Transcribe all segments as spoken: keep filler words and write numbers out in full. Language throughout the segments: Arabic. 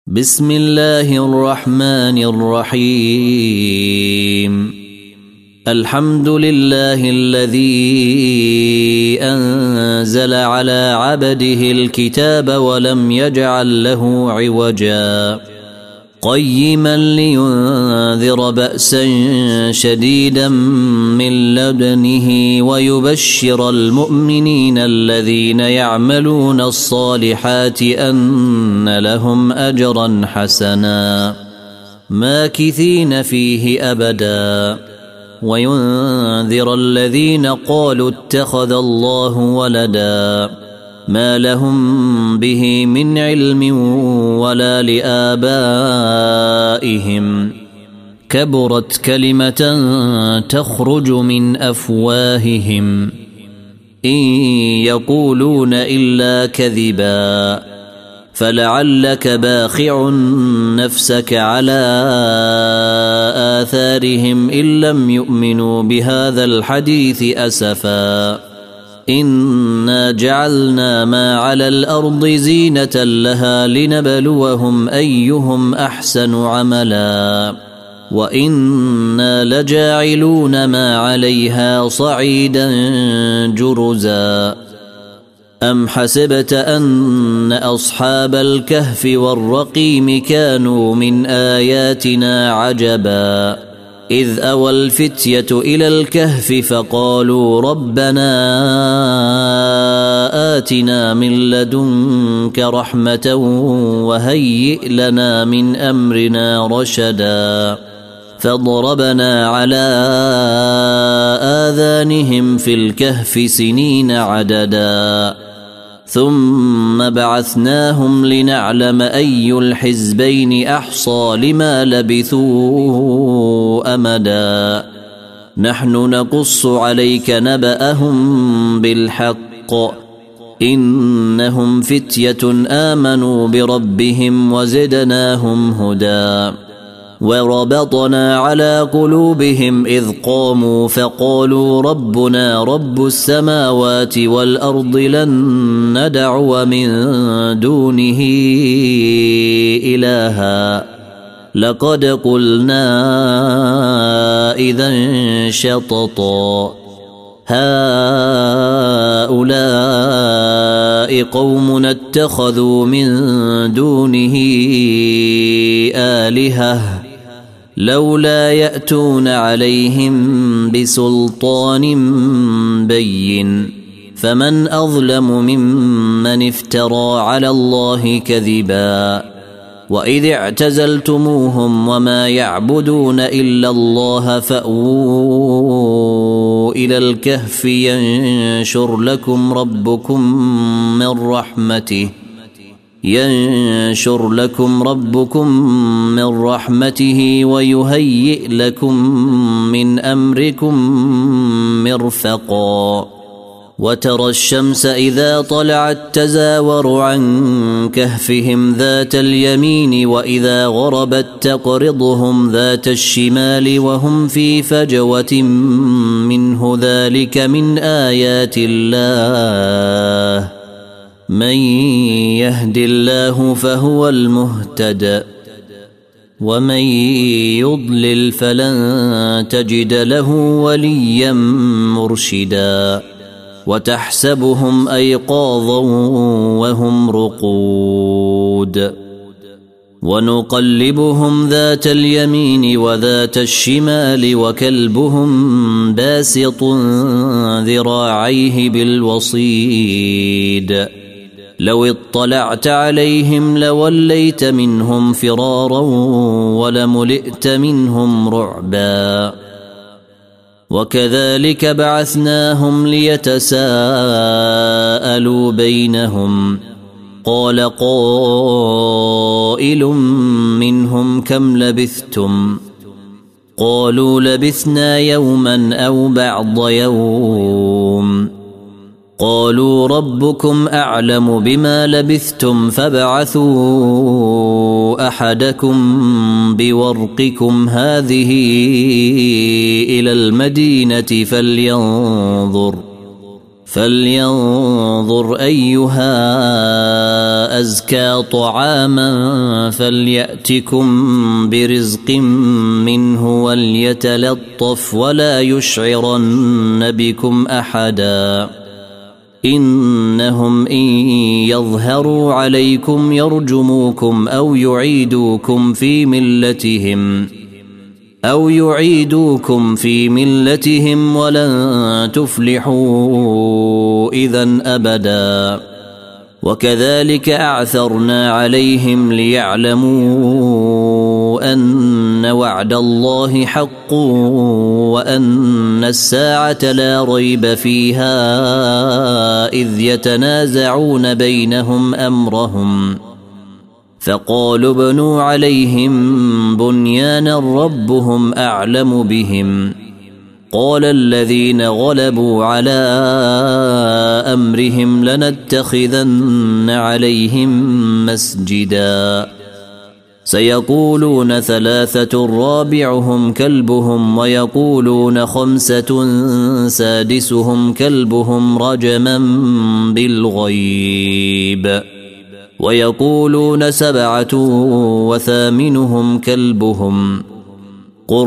بسم الله الرحمن الرحيم. الحمد لله الذي أنزل على عبده الكتاب ولم يجعل له عوجا قيما لينذر بأسا شديدا من لدنه ويبشر المؤمنين الذين يعملون الصالحات أن لهم أجرا حسنا ماكثين فيه أبدا وينذر الذين قالوا اتخذ الله ولدا ما لهم به من علم ولا لآبائهم كبرت كلمة تخرج من أفواههم إن يقولون إلا كذبا فلعلك باخع نفسك على آثارهم إن لم يؤمنوا بهذا الحديث أسفا إنا جعلنا ما على الأرض زينة لها لنبلوهم أيهم أحسن عملا وإنا لجاعلون ما عليها صعيدا جرزا أم حسبت أن أصحاب الكهف والرقيم كانوا من آياتنا عجبا إذ أوى الفتية إلى الكهف فقالوا ربنا آتنا من لدنك رحمة وهيئ لنا من أمرنا رشدا فضربنا على آذانهم في الكهف سنين عددا ثم بعثناهم لنعلم أي الحزبين أحصى لما لبثوا أمدا نحن نقص عليك نبأهم بالحق إنهم فتية آمنوا بربهم وزدناهم هدى وربطنا على قلوبهم إذ قاموا فقالوا ربنا رب السماوات والأرض لن ندعو من دونه إلها لقد قلنا إذا شططا هؤلاء قوم اتخذوا من دونه آلهة لولا يأتون عليهم بسلطان بين فمن أظلم ممن افترى على الله كذبا وإذ اعتزلتموهم وما يعبدون إلا الله فأووا إلى الكهف ينشر لكم ربكم من رحمته ينشر لكم ربكم من رحمته ويهيئ لكم من أمركم مرفقا وترى الشمس إذا طلعت تزاور عن كهفهم ذات اليمين وإذا غربت تقرضهم ذات الشمال وهم في فجوة منه ذلك من آيات الله من يهد الله فهو المهتد ومن يضلل فلن تجد له وليا مرشدا وتحسبهم أيقاظا وهم رقود ونقلبهم ذات اليمين وذات الشمال وكلبهم باسط ذراعيه بالوصيد لو اطلعت عليهم لوليت منهم فرارا ولملئت منهم رعبا وكذلك بعثناهم ليتساءلوا بينهم قال قائل منهم كم لبثتم قالوا لبثنا يوما أو بعض يوم قالوا ربكم أعلم بما لبثتم فابعثوا أحدكم بورقكم هذه إلى المدينة فلينظر فلينظر أيها أزكى طعاما فليأتكم برزق منه وليتلطف ولا يشعرن بكم أحدا إنهم إن يظهروا عليكم يرجموكم أو يعيدوكم في ملتهم أو يعيدوكم في ملتهم ولن تفلحوا إذن أبدا وكذلك أعثرنا عليهم ليعلموا أن وعد الله حق وأن الساعة لا ريب فيها إذ يتنازعون بينهم أمرهم فقالوا ابنوا عليهم بنيانا ربهم أعلم بهم قال الذين غلبوا على أمرهم لنتخذن عليهم مسجدا سيقولون ثلاثة رابعهم كلبهم ويقولون خمسة سادسهم كلبهم رجما بالغيب ويقولون سبعة وثامنهم كلبهم قل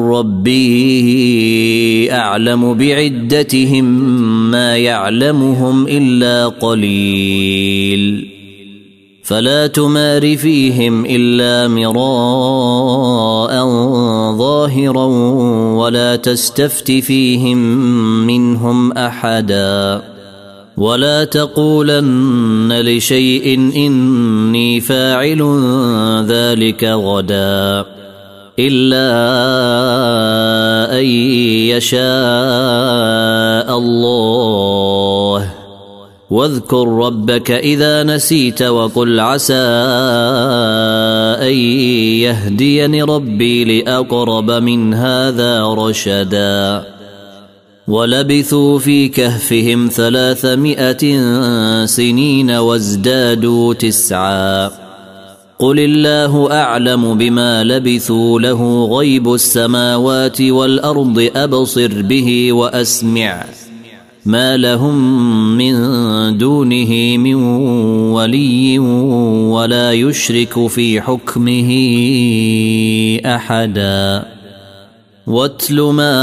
ربي أعلم بعدتهم ما يعلمهم إلا قليل فلا تمار فيهم إلا مراء ظاهرا ولا تستفت فيهم منهم أحدا ولا تقولن لشيء إني فاعل ذلك غدا إلا أن يشاء الله واذكر ربك إذا نسيت وقل عسى أن يهديني ربي لأقرب من هذا رشدا ولبثوا في كهفهم ثلاثمائة سنين وازدادوا تسعا قل الله أعلم بما لبثوا له غيب السماوات والأرض أبصر به وأسمع ما لهم من دونه من ولي ولا يشرك في حكمه أحدا واتل ما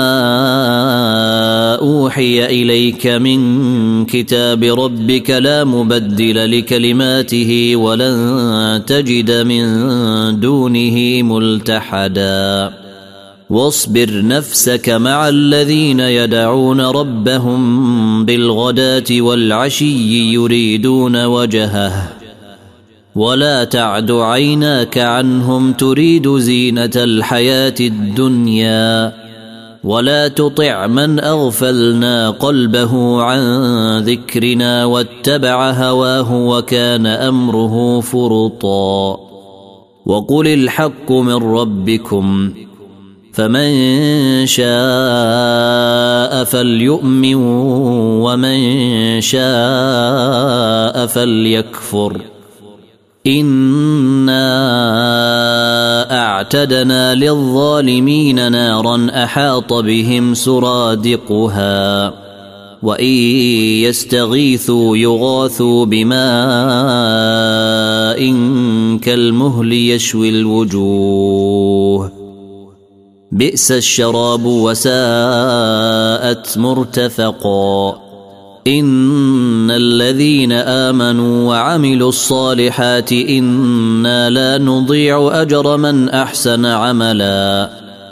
أوحي إليك من كتاب ربك لا مبدل لكلماته ولن تجد من دونه ملتحدا واصبر نفسك مع الذين يدعون ربهم بالغداة والعشي يريدون وجهه ولا تعد عيناك عنهم تريد زينة الحياة الدنيا ولا تطع من أغفلنا قلبه عن ذكرنا واتبع هواه وكان أمره فرطا وقل الحق من ربكم فمن شاء فليؤمن ومن شاء فليكفر إنا أعتدنا للظالمين نارا أحاط بهم سرادقها وإن يستغيثوا يغاثوا بماء كالمهل يشوي الوجوه بئس الشراب وساءت مرتفقا إن الذين آمنوا وعملوا الصالحات إنا لا نضيع أجر من أحسن عملا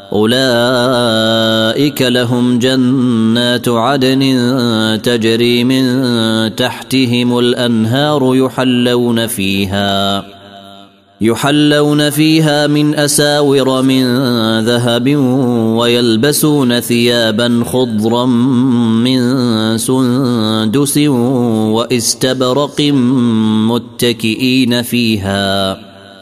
أولئك لهم جنات عدن تجري من تحتهم الأنهار يحلون فيها يحلون فيها من أساور من ذهب ويلبسون ثيابا خضرا من سندس واستبرق متكئين فيها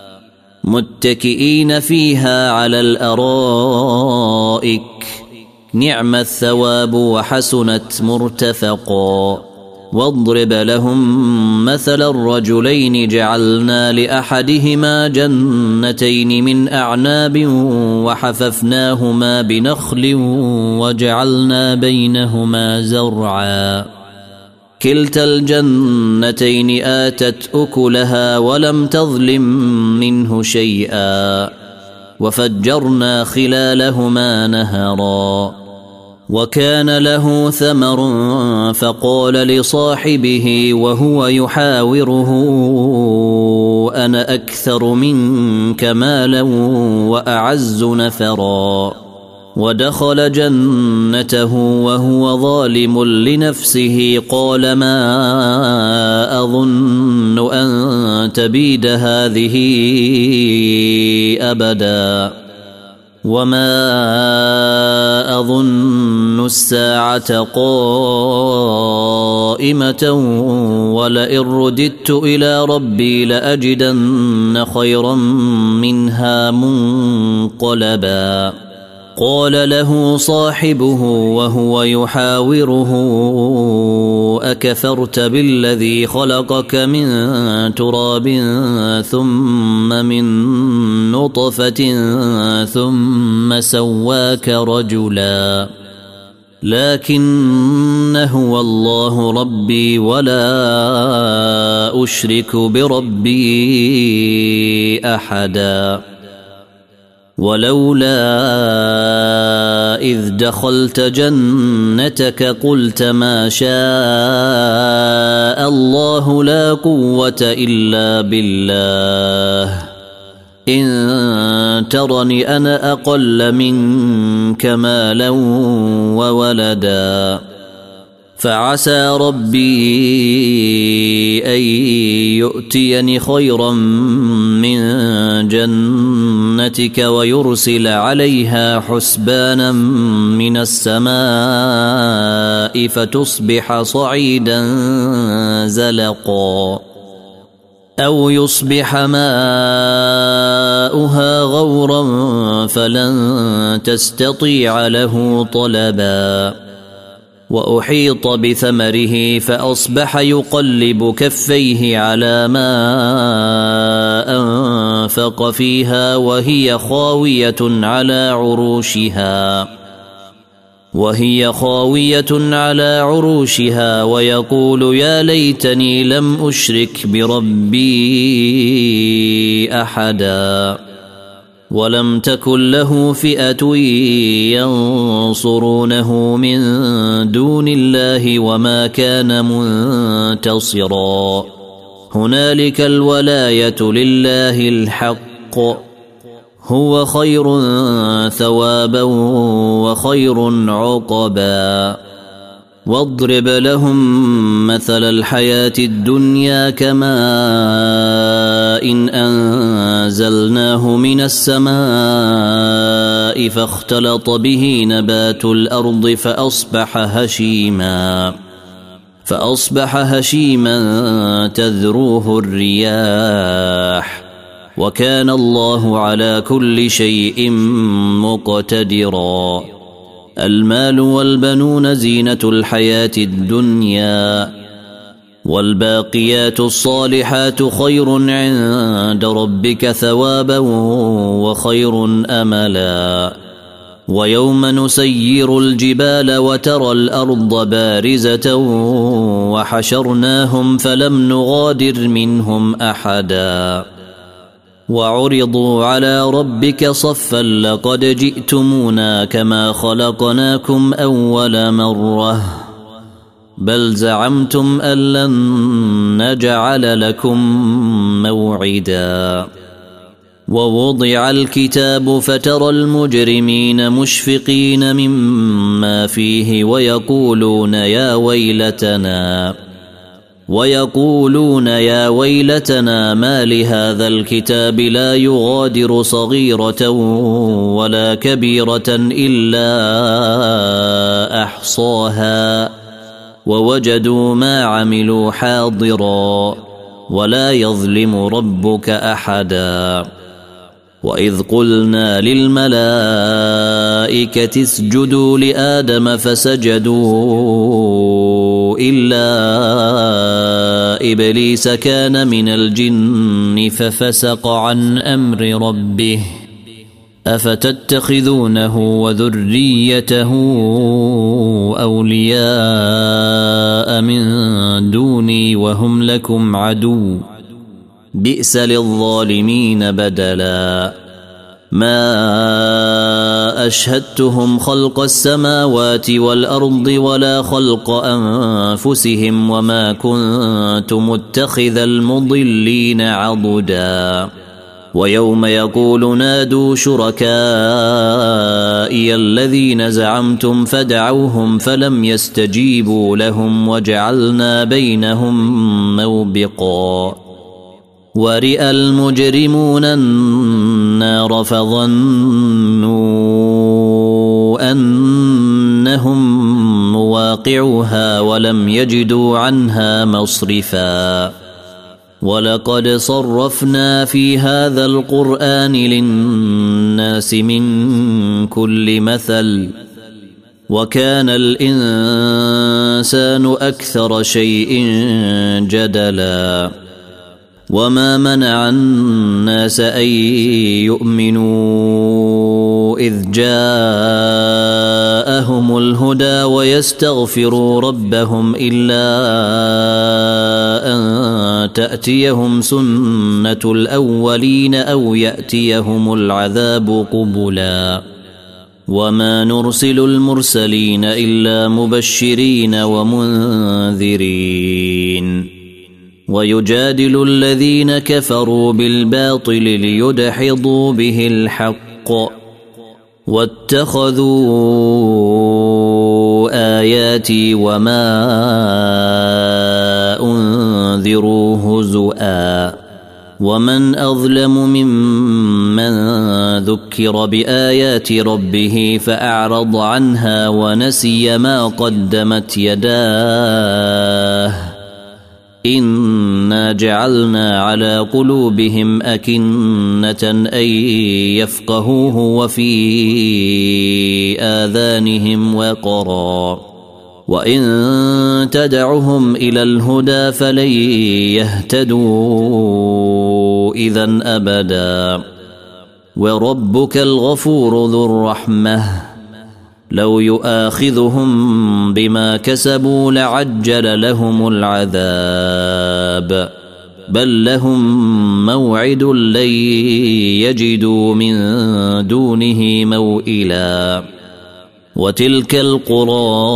متكئين فيها على الأرائك نعم الثواب وحسنت مرتفقا واضرب لهم مثل الرجلين جعلنا لأحدهما جنتين من أعناب وحففناهما بنخل وجعلنا بينهما زرعا كلتا الجنتين آتت أكلها ولم تظلم منه شيئا وفجرنا خلالهما نهرا وكان له ثمر فقال لصاحبه وهو يحاوره أنا أكثر منك مالا وأعز نفرا ودخل جنته وهو ظالم لنفسه قال ما أظن أن تبيد هذه أبدا وما أظن الساعة قائمة ولئن رددت إلى ربي لأجدن خيرا منها منقلبا قال له صاحبه وهو يحاوره أكفرت بالذي خلقك من تراب ثم من نطفة ثم سواك رجلا لكن هو الله ربي ولا أشرك بربي أحدا ولولا إذ دخلت جنتك قلت ما شاء الله لا قوة إلا بالله إن ترني أنا أقل منك مالا وولدا فعسى ربي أن يؤتيني خيرا من جنتك ويرسل عليها حسبانا من السماء فتصبح صعيدا زلقا أو يصبح ماؤها غورا فلن تستطيع له طلبا وأحيط بثمره فأصبح يقلب كفيه على ما أنفق فيها وهي خاوية على عروشها وهي خاوية على عروشها ويقول يا ليتني لم أشرك بربي أحدا ولم تكن له فئة ينصرونه من دون الله وما كان منتصرا هنالك الولاية لله الحق هو خير ثوابا وخير عقبا واضرب لهم مثل الحياة الدنيا كماء إن أنزلناه من السماء فاختلط به نبات الأرض فأصبح هشيما فأصبح هشيما تذروه الرياح وكان الله على كل شيء مقتدرا المال والبنون زينة الحياة الدنيا والباقيات الصالحات خير عند ربك ثوابا وخير أملا ويوم نسير الجبال وترى الأرض بارزة وحشرناهم فلم نغادر منهم أحدا وعرضوا على ربك صفا لقد جئتمونا كما خلقناكم أول مرة بل زعمتم أن لن نجعل لكم موعدا ووضع الكتاب فترى المجرمين مشفقين مما فيه ويقولون يا ويلتنا ويقولون يا ويلتنا ما لهذا الكتاب لا يغادر صغيرة ولا كبيرة إلا أحصاها ووجدوا ما عملوا حاضرا ولا يظلم ربك أحدا وإذ قلنا للملائكة اسجدوا لآدم فسجدوا إلا إبليس كان من الجن ففسق عن أمر ربه أفتتخذونه وذريته أولياء من دوني وهم لكم عدو بئس للظالمين بدلا ما أشهدتهم خلق السماوات والأرض ولا خلق أنفسهم وما كنت متخذ المضلين عضدا ويوم يقول نادوا شركائي الذين زعمتم فدعوهم فلم يستجيبوا لهم وجعلنا بينهم موبقا ورئ المجرمون النار فظنوا أنهم مواقعوها ولم يجدوا عنها مصرفا ولقد صرفنا في هذا القرآن للناس من كل مثل وكان الإنسان أكثر شيء جدلا وما منع الناس أن يؤمنوا إذ جاءهم الهدى ويستغفروا ربهم إلا أن تأتيهم سنة الأولين أو يأتيهم العذاب قبلا وما نرسل المرسلين إلا مبشرين ومنذرين ويجادل الذين كفروا بالباطل ليدحضوا به الحق واتخذوا آياتي وما أنذروا هزؤا ومن أظلم ممن ذكر بآيات ربه فأعرض عنها ونسي ما قدمت يداه إنا جعلنا على قلوبهم أكنة أن يفقهوه وفي آذانهم وقرا وإن تدعهم إلى الهدى فلن يهتدوا إذن أبدا وربك الغفور ذو الرحمة لو يؤاخذهم بما كسبوا لعجل لهم العذاب بل لهم موعد لن يجدوا من دونه موئلا وتلك القرى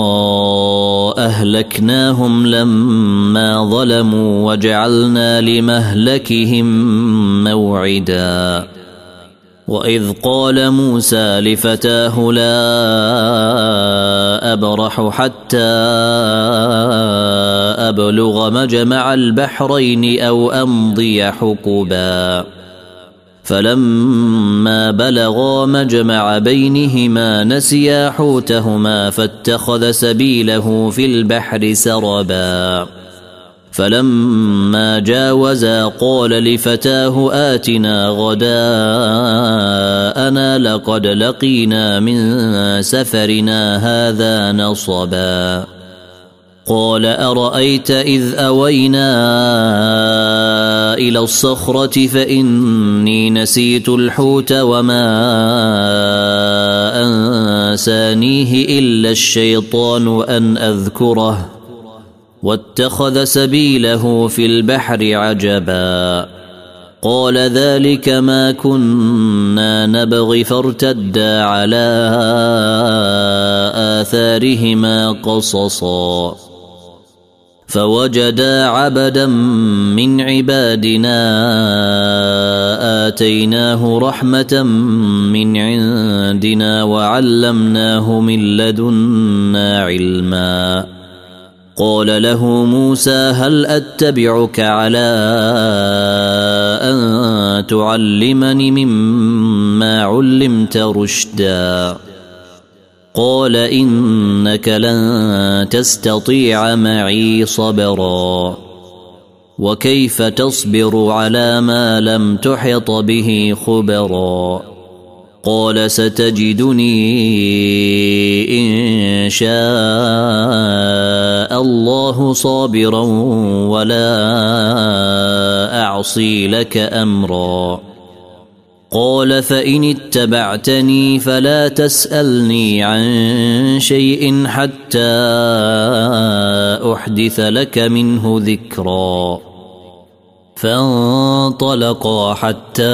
أهلكناهم لما ظلموا وجعلنا لمهلكهم موعدا وإذ قال موسى لفتاه لا أبرح حتى أبلغ مجمع البحرين أو أمضي حقبا فلما بلغا مجمع بينهما نسيا حوتهما فاتخذ سبيله في البحر سربا فلما جاوزا قال لفتاه آتنا غداءنا لقد لقينا من سفرنا هذا نصبا قال أرأيت إذ أوينا إلى الصخرة فإني نسيت الحوت وما أنسانيه إلا الشيطان أن أذكره واتخذ سبيله في البحر عجبا قال ذلك ما كنا نبغي فارتدا على آثارهما قصصا فوجدا عبدا من عبادنا آتيناه رحمة من عندنا وعلمناه من لدنا علما قال له موسى هل أتبعك على أن تعلمني مما علمت رشدا قال إنك لن تستطيع معي صبرا وكيف تصبر على ما لم تحط به خبرا قال ستجدني إن شاء الله صابرا ولا أعصي لك أمرا قال فإن اتبعتني فلا تسألني عن شيء حتى أحدث لك منه ذكرا. فانطلقا حتى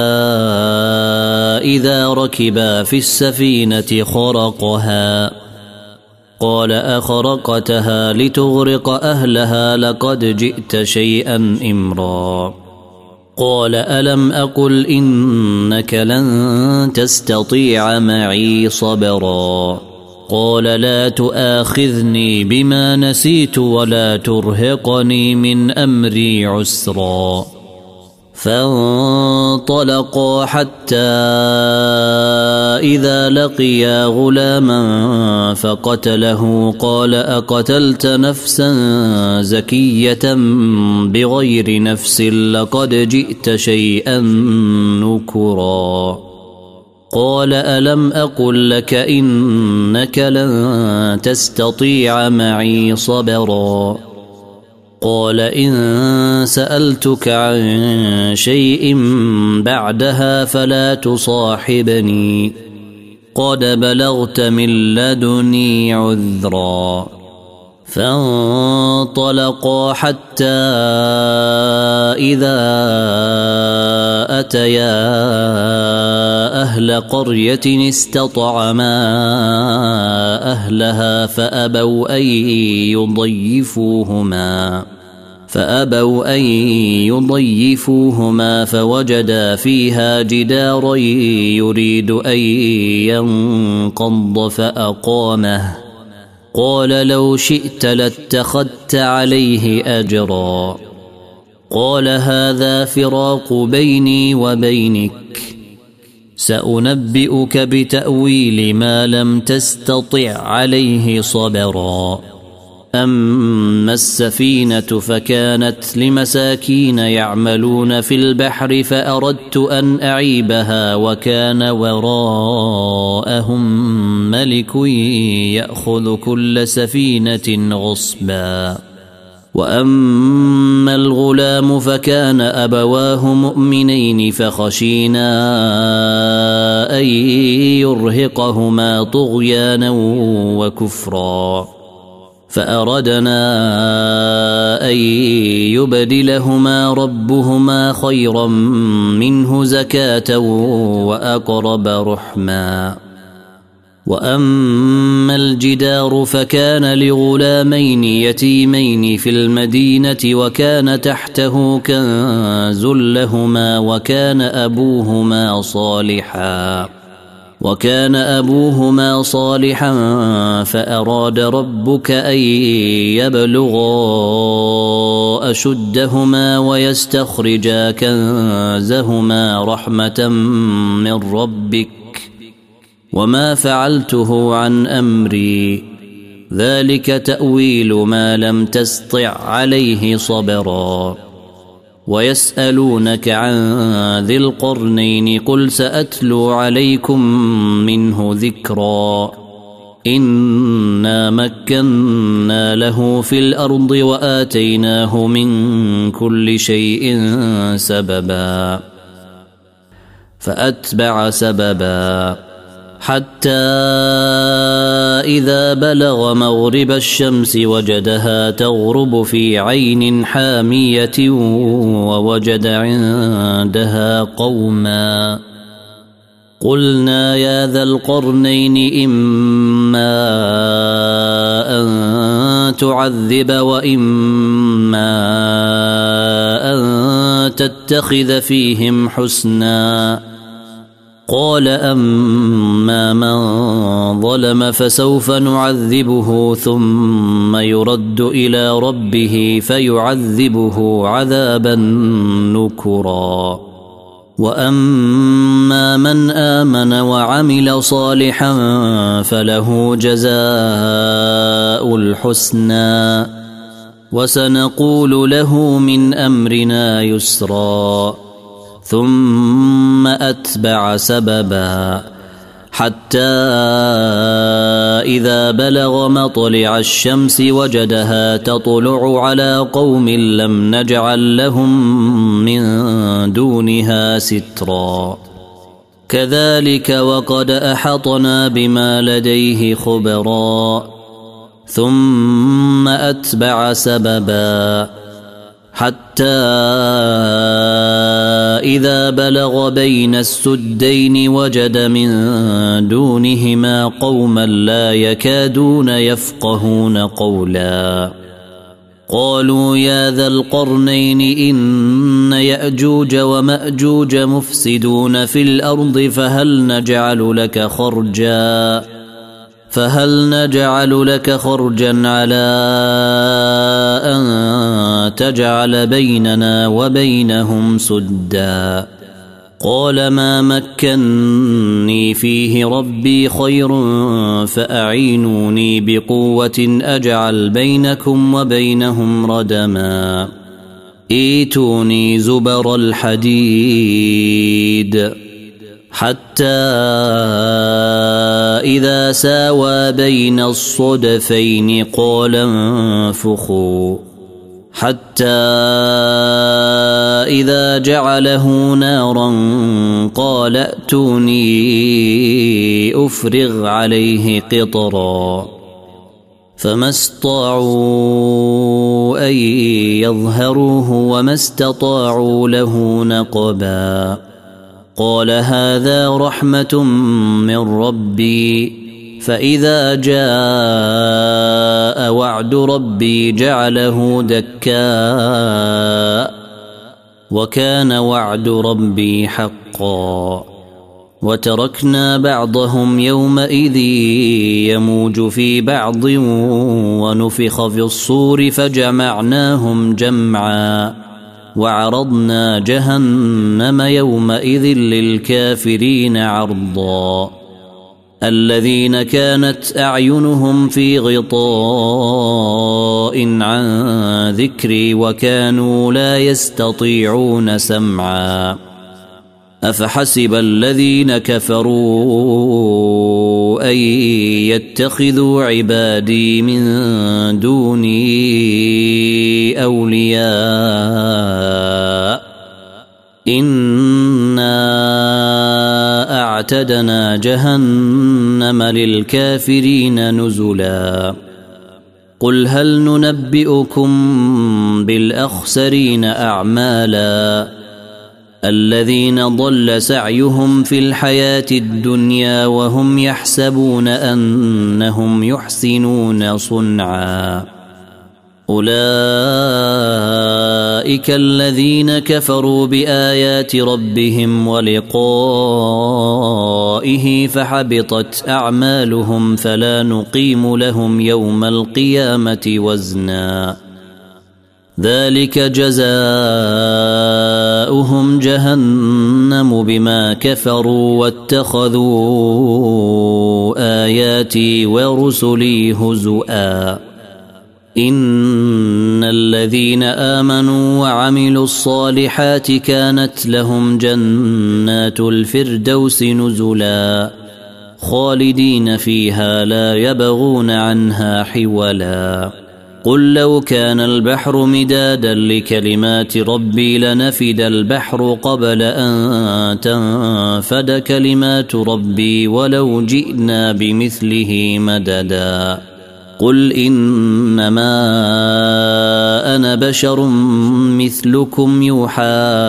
إذا ركبا في السفينة خرقها قال أخرقتها لتغرق أهلها لقد جئت شيئا إمرا. قال ألم أقل إنك لن تستطيع معي صبرا. قال لا تؤاخذني بما نسيت ولا ترهقني من أمري عسرا. فانطلقا حتى إذا لقيا غلاما فقتله قال أقتلت نفسا زكية بغير نفس لقد جئت شيئا نكرا. قال ألم أقل لك إنك لن تستطيع معي صبرا. قال إن سألتك عن شيء بعدها فلا تصاحبني قد بلغت من لدني عذرا. فانطلقا حتى إذا أتيا أهل قرية استطعما أهلها فأبوا أن يضيفوهما فأبوا أن يضيفوهما فوجدا فيها جدارا يريد أن ينقض فأقامه. قال لو شئت لاتخذت عليه أجرا. قال هذا فراق بيني وبينك سأنبئك بتأويل ما لم تستطع عليه صبرا. أما السفينة فكانت لمساكين يعملون في البحر فأردت أن أعيبها وكان وراءهم ملك يأخذ كل سفينة غصبا. وأما الغلام فكان أبواه مؤمنين فخشينا أن يرهقهما طغيانا وكفرا فأردنا أن يبدلهما ربهما خيرا منه زكاة وأقرب رحما. وأما الجدار فكان لغلامين يتيمين في المدينة وكان تحته كنز لهما وكان أبوهما صالحا وكان أبوهما صالحا فأراد ربك أن يبلغا أشدهما ويستخرجا كنزهما رحمة من ربك وما فعلته عن أمري ذلك تأويل ما لم تسطع عليه صبرا. ويسألونك عن ذي القرنين قل سأتلو عليكم منه ذكرا. إنا مكنا له في الأرض وآتيناه من كل شيء سببا. فأتبع سببا حتى إذا بلغ مغرب الشمس وجدها تغرب في عين حامية ووجد عندها قوما. قلنا يا ذا القرنين إما أن تعذب وإما أن تتخذ فيهم حسنا. قال أما من ظلم فسوف نعذبه ثم يرد إلى ربه فيعذبه عذابا نكرا. وأما من آمن وعمل صالحا فله جزاء الحسنى وسنقول له من أمرنا يسرا. ثم أتبع سببا حتى إذا بلغ مطلع الشمس وجدها تطلع على قوم لم نجعل لهم من دونها سترا. كذلك وقد أحطنا بما لديه خبرا ثم أتبع سببا حتى إذا بلغ بين السدين وجد من دونهما قوما لا يكادون يفقهون قولا قالوا يا ذا القرنين إن يأجوج ومأجوج مفسدون في الأرض فهل نجعل لك خرجا فهل نجعل لك خرجا على أن تجعل بيننا وبينهم سدا قال ما مكني فيه ربي خير فأعينوني بقوة أجعل بينكم وبينهم ردما ائتوني زبر الحديد حتى إذا ساوى بين الصدفين قال انفخوا حتى إذا جعله نارا قال ائتوني أفرغ عليه قطرا فما استطاعوا أن يظهروه وما استطاعوا له نقبا قال هذا رحمة من ربي فإذا جاء وعد ربي جعله دكاء وكان وعد ربي حقا وتركنا بعضهم يومئذ يموج في بعض ونفخ في الصور فجمعناهم جمعا وعرضنا جهنم يومئذ للكافرين عرضا الذين كانت أعينهم في غطاء عن ذكري وكانوا لا يستطيعون سمعا أفحسب الذين كفروا أن يتخذوا عبادي من دوني أولياء إنا أعتدنا جهنم للكافرين نزلا قل هل ننبئكم بالأخسرين أعمالا الذين ضل سعيهم في الحياة الدنيا وهم يحسبون أنهم يحسنون صنعا أولئك الذين كفروا بآيات ربهم ولقائه فحبطت أعمالهم فلا نقيم لهم يوم القيامة وزنا ذلك جزاؤهم جهنم بما كفروا واتخذوا آياتي ورسلي هزؤا إن الذين آمنوا وعملوا الصالحات كانت لهم جنات الفردوس نزلا خالدين فيها لا يبغون عنها حولا قل لو كان البحر مدادا لكلمات ربي لنفد البحر قبل أن تنفد كلمات ربي ولو جئنا بمثله مددا قل إنما أنا بشر مثلكم يوحى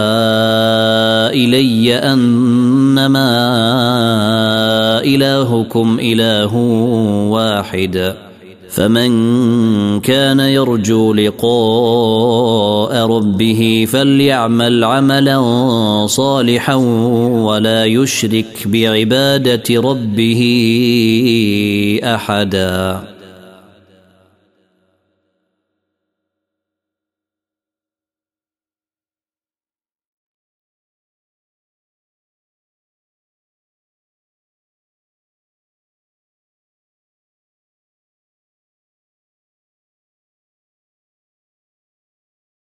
إلي أنما إلهكم إله واحد فمن كان يرجو لقاء ربه فليعمل عملا صالحا ولا يشرك بعبادة ربه أحدا.